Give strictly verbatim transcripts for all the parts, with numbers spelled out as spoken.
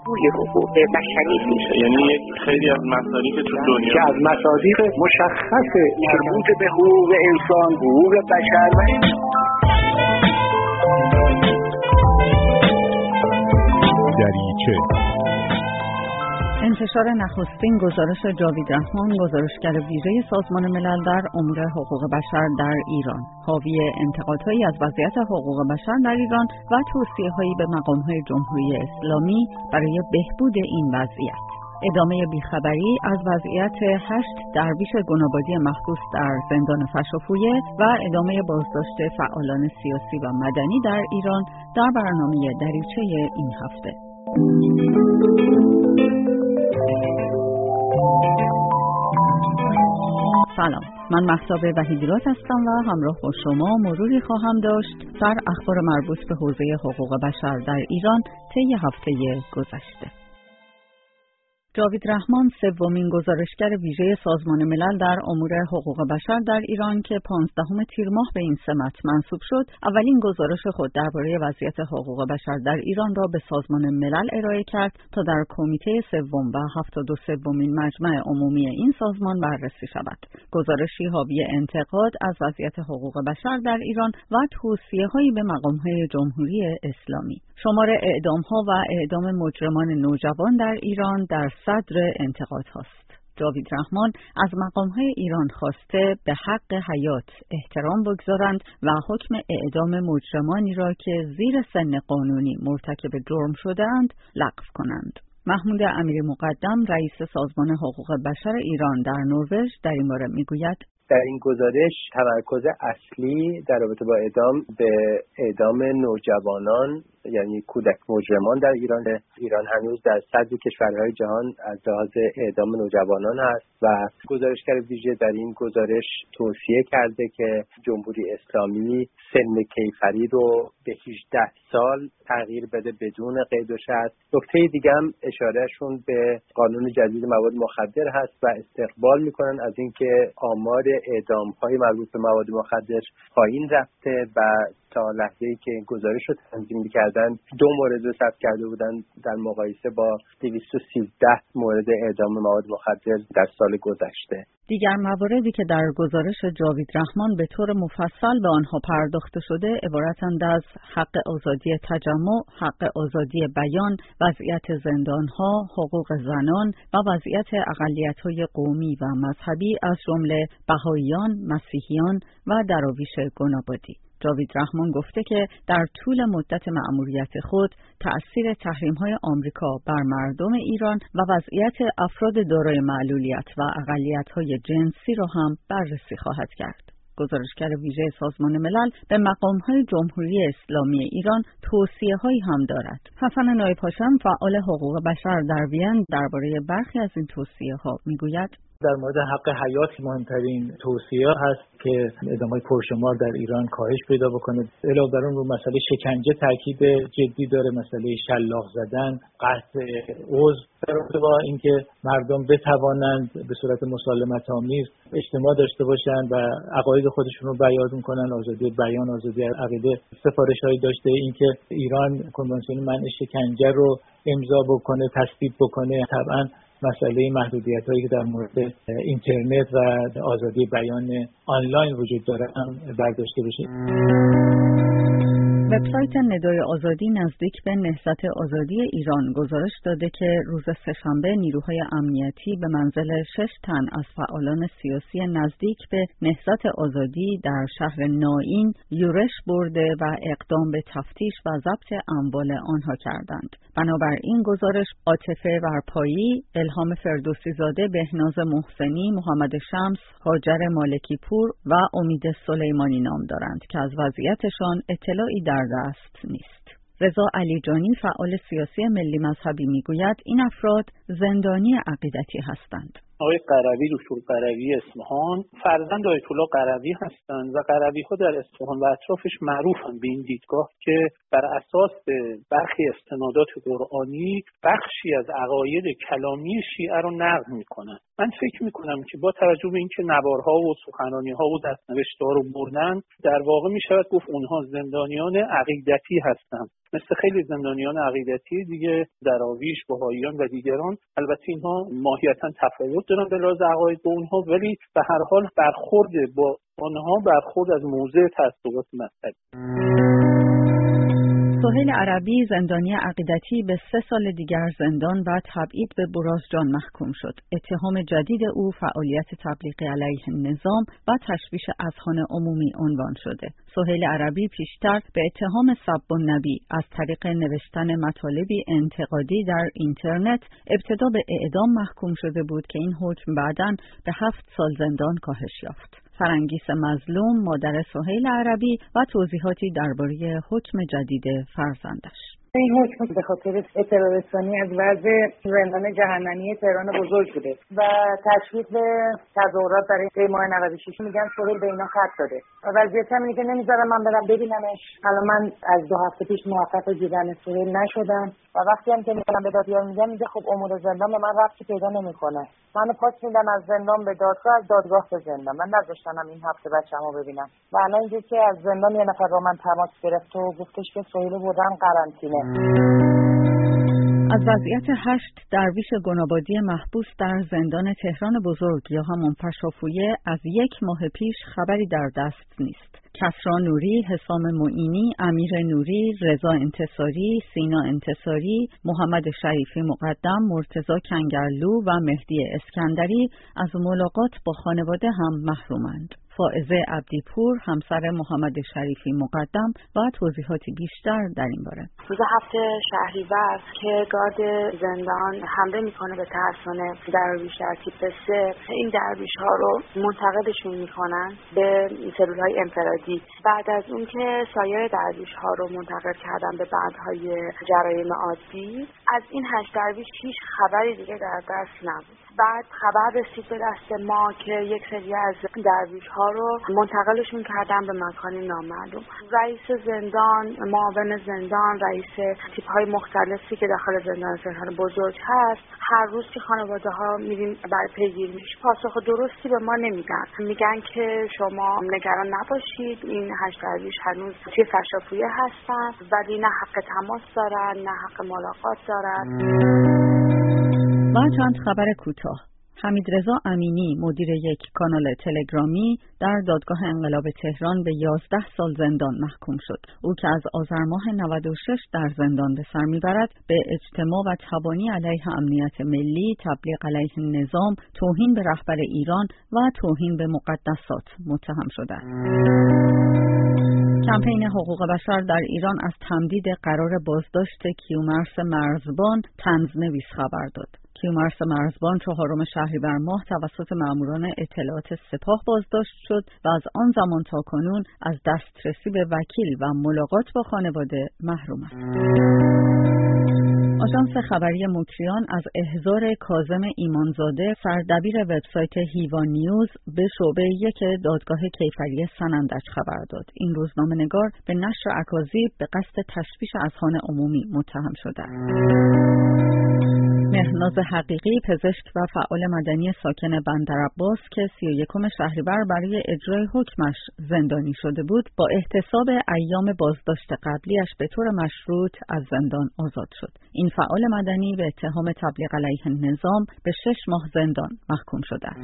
الگوی حقوق بشری پیش. یعنی خیلی از مصادیق تو دنیا که از مصادیق مشخص مربوط به حقوق انسان، حقوق بشر و دریچه. انتشار نخستین گزارش جاوید رحمان، گزارشگر ویژه سازمان ملل در امور حقوق بشر در ایران، حاوی انتقادهایی از وضعیت حقوق بشر در ایران و توصیه‌هایی به مقام‌های جمهوری اسلامی برای بهبود این وضعیت. ادامه بیخبری از وضعیت هشت درویش گنابادی محبوس در زندان فشافویه و ادامه بازداشت فعالان سیاسی و مدنی در ایران در برنامه دریچه این هفته. سلام، من مهتاب وحیدی‌راد هستم و همراه با شما مروری خواهم داشت بر اخبار مربوط به حوزه حقوق بشر در ایران طی هفته گذشته. جاوید رحمان، سومین گزارشگر ویژه سازمان ملل در امور حقوق بشر در ایران که پانزدهم تیر ماه به این سمت منصوب شد، اولین گزارش خود درباره وضعیت حقوق بشر در ایران را به سازمان ملل ارائه کرد تا در کمیته سوم و هفتاد و سومین مجمع عمومی این سازمان بررسی شود. گزارشی حاوی انتقاد از وضعیت حقوق بشر در ایران و توصیه‌هایی به مقام‌های جمهوری اسلامی. شمار اعدام‌ها و اعدام مجرمان نوجوان در ایران در صدر انتقاد هاست. جاوید رحمان از مقام‌های ایران خواسته به حق حیات احترام بگذارند و حکم اعدام مجرمانی را که زیر سن قانونی مرتکب جرم شده‌اند لغو کنند. محمود امیری مقدم، رئیس سازمان حقوق بشر ایران در نروژ، در این باره میگوید: در این گزارش تمرکز اصلی در رابطه با اعدام به اعدام نوجوانان یعنی کودک مجرمان در ایران ایران هنوز در صدر کشورهای جهان از لحاظ اعدام نوجوانان است و گزارشگر ویژه در این گزارش توصیه کرده که جمهوری اسلامی سن کیفری رو به هجده سال تغییر بده بدون قید و شرط. نکته دیگه هم اشارهشون به قانون جدید مواد مخدر هست و استقبال میکنن از اینکه آمار اعدام‌های مربوط به مواد مخدر پایین رفته و تا لحظه‌ای که گزارش رو تنظیم می‌کردن دو مورد رو ثبت کرده بودن در مقایسه با دویست و سیزده مورد اعدام مواد مخدر در سال گذشته. دیگر مواردی که در گزارش جاوید رحمان به طور مفصل به آنها پرداخته شده عبارتند از حق آزادی تجمع، حق آزادی بیان، وضعیت زندان‌ها، حقوق زنان و وضعیت اقلیت‌های قومی و مذهبی از جمله بهائیان، مسیحیان و دراویش گنابادی. جاوید رحمان گفته که در طول مدت مأموریت خود تأثیر تحریم‌های آمریکا بر مردم ایران و وضعیت افراد دارای معلولیت و اقلیت‌های جنسی را هم بررسی خواهد کرد. گزارشگر ویژه سازمان ملل به مقام‌های جمهوری اسلامی ایران توصیه‌هایی هم دارد. حسن نایپاشم، فعال حقوق بشر در وین، درباره برخی از این توصیه‌ها میگوید: در مورد حق حیات مهمترین توصیه هست که اعدام‌های پرشمار در ایران کاهش پیدا بکنه. علاوه بر اون رو مسئله شکنجه تاکید جدی داره، مسئله شلاق زدن، قطع عضو، در رابطه با اینکه مردم بتوانند به صورت مسالمت‌آمیز اجتماع داشته باشند و عقاید خودشون رو بیان کنن، آزادی بیان، آزادی عقیده. سفارش‌هایی داشته اینکه ایران کنوانسیون منع شکنجه رو امضا بکنه، تصویب بکنه. طبعاً مسئله محدودیت‌هایی که در مورد اینترنت و آزادی بیان آنلاین وجود داره هم برداشته بشه. وبسایت ندای آزادی نزدیک به نهضت آزادی ایران گزارش داده که روز سه‌شنبه نیروهای امنیتی به منزل شش تن از فعالان سیاسی نزدیک به نهضت آزادی در شهر نائین یورش برده و اقدام به تفتیش و ضبط اموال آنها کردند. بنابراین گزارش عاطفه ورپایی، الهام فردوسی زاده، بهناز محسنی، محمد شمس، هاجر مالکی پور و امید سلیمانی نام دارند که از وضعیتشان اطلاعی در دست نیست. رضا علیجانی، فعال سیاسی ملی مذهبی، میگوید این افراد زندانی عقیدتی هستند. آقای قروی، دکتر قروی اصفهان، فرزند آیت الله قروی هستند و قروی ها در اصفهان و اطرافش معروفن به این دیدگاه که بر اساس برخی استنادات قرآنی بخشی از عقاید کلامی شیعه رو نقض میکنن. من فکر میکنم که با توجه به اینکه نوارها و سخنرانی‌ها و دست‌نوشته‌ها رو بردن، در واقع میشود گفت اونها زندانیان عقیدتی هستند، مثل خیلی زندانیان عقیدتی دیگه، دراویش، بهائیان و دیگران. البته اینها ماهیتاً تفاوت دارن به لحاظ عقاید با اونها، ولی به هر حال برخورد با آنها برخورد از موضع تعصبات مذهبی. سهیل عربی، زندانی عقیدتی، به سه سال دیگر زندان و تبعید به برازجان محکوم شد. اتهام جدید او فعالیت تبلیغی علیه نظام و تشویش اذهان عمومی عنوان شده. سهیل عربی پیشتر به اتهام سب النبی از طریق نوشتن مطالبی انتقادی در اینترنت ابتدا به اعدام محکوم شده بود که این حکم بعداً به هفت سال زندان کاهش یافت. فرنگیس مظلوم، مادر سهیل عربی، و توضیحاتی درباره حکم جدید فرزندش. این حکم به خاطر اطلاع رسانی از وضع زندان جهنمی تهران بزرگ بوده و تشویق به تظاهرات برای دی ماه نود و شش. میگن سهیل به اینا خط داده و وضعیت هم اینه که نمیذارم من برم ببینمش. الان من از دو هفته پیش موفق به دیدن سهیل نشدم و وقتی هم که میگم به دادیار میگم میگه خب امور زندان به من ربطی پیدا نمیکنه. منو پاس میدن از زندان به دادگاه، از دادگاه به زندان. من نذاشتم این هفته بچه‌مو ببینم و الان اینجا که از زندان یه نفر با من تماس گرفت و گفتش که سهیل بردن قرنطینه. از وضعیت هشت درویش گنابادی محبوس در زندان تهران بزرگ یا همون پشافویه از یک ماه پیش خبری در دست نیست. کسری نوری، حسام معینی، امیر نوری، رضا انتصاری، سینا انتصاری، محمد شریفی مقدم، مرتضی کنگرلو و مهدی اسکندری از ملاقات با خانواده هم محرومند. فائزه عبدیپور، همسر محمد شریفی مقدم، و توضیحاتی بیشتر در این باره. روز هفته شهریور که گارد زندان حمله میکنه به ترسانه درویش در تیپ سه، این درویش ها رو منتقلشون میکنن به سلول های انفرادی. بعد از اون که سایر درویش ها رو منتقل کردن به بندهای جرایم عادی، از این هشت درویش هیچ خبری دیگه در دست نبود. بعد خبر رسید به دست ما که یک سری از درویش ها رو منتقلشون کردن به مکانی نامعلوم. رئیس زندان، معاون زندان، رئیس تیپ های مختلفی که داخل زندان تهران بزرگ هست، هر روز که خانواده ها میریم برای پیگیری میشه پاسخ درستی به ما نمیدن. میگن که شما نگران نباشید، این هشت درویش هنوز توی پشافویه هستن ولی نه حق تماس دارن نه حق ملاقات دارن. و چند خبر کوتاه. حمیدرضا امینی، مدیر یک کانال تلگرامی، در دادگاه انقلاب تهران به یازده سال زندان محکوم شد. او که از آذر ماه نود و شش در زندان به سر میبرد، به اجتماع و تبانی علیه امنیت ملی، تبلیغ علیه نظام، توهین به رهبر ایران و توهین به مقدسات متهم شده است. کمپین حقوق بشر در ایران از تمدید قرار بازداشت کیومرث مرزبان طنزنویس خبر داد. کیومرث مرزبان چهارم شهریور ماه توسط ماموران اطلاعات سپاه بازداشت شد و از آن زمان تا کنون از دسترسی به وکیل و ملاقات با خانواده محروم است. آژانس خبری مکریان از احضار کاظم ایمانزاده، سردبیر وبسایت هیوا نیوز، به شعبه یک دادگاه کیفری سنندج خبر داد. این روزنامه‌نگار به نشر اکاذیب به قصد تشویش اذهان عمومی متهم شده است. مهناز حقیقی، پزشک و فعال مدنی ساکن بندرعباس که سی و یکم شهریور برای اجرای حکمش زندانی شده بود، با احتساب ایام بازداشت قبلیش به طور مشروط از زندان آزاد شد. این فعال مدنی به اتهام تبلیغ علیه نظام به شش ماه زندان محکوم شده است.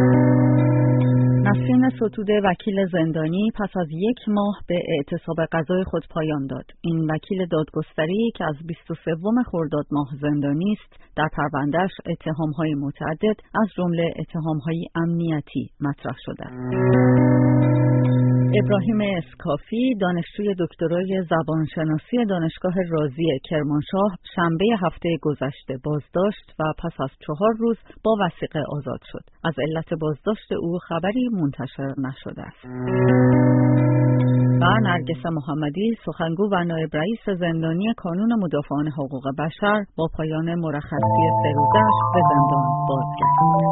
نسرین ستوده، وکیل زندانی، پس از یک ماه به اعتصاب قضای خود پایان داد. این وکیل دادگستری که از بیست و سوم خرداد ماه زندانی است، در پرونده‌اش اتهام‌های متعدد از جمله اتهام‌های امنیتی مطرح شده است. ابراهیم اسکافی، دانشجوی دکترای زبانشناسی دانشگاه رازی کرمانشاه، شنبه هفته گذشته بازداشت و پس از چهار روز با وثیقه آزاد شد. از علت بازداشت او خبری منتشر نشده است. و نرگس محمدی، سخنگو و نایب رئیس زندانی کانون مدافعان حقوق بشر، با پایان مرخصی سه روزش به زندان بازگشت.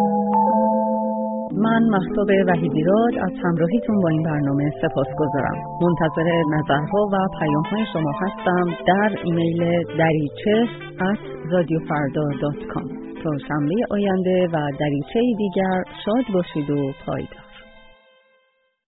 من مهتاب وحیدیراد از همراهیتون با این برنامه سپاسگزارم. منتظر نظرها و پیام‌های شما هستم در ایمیل دریچه ات رادیو فردا دات کام. تا شنبه آینده و دریچه دیگر شاد باشید و پایدار.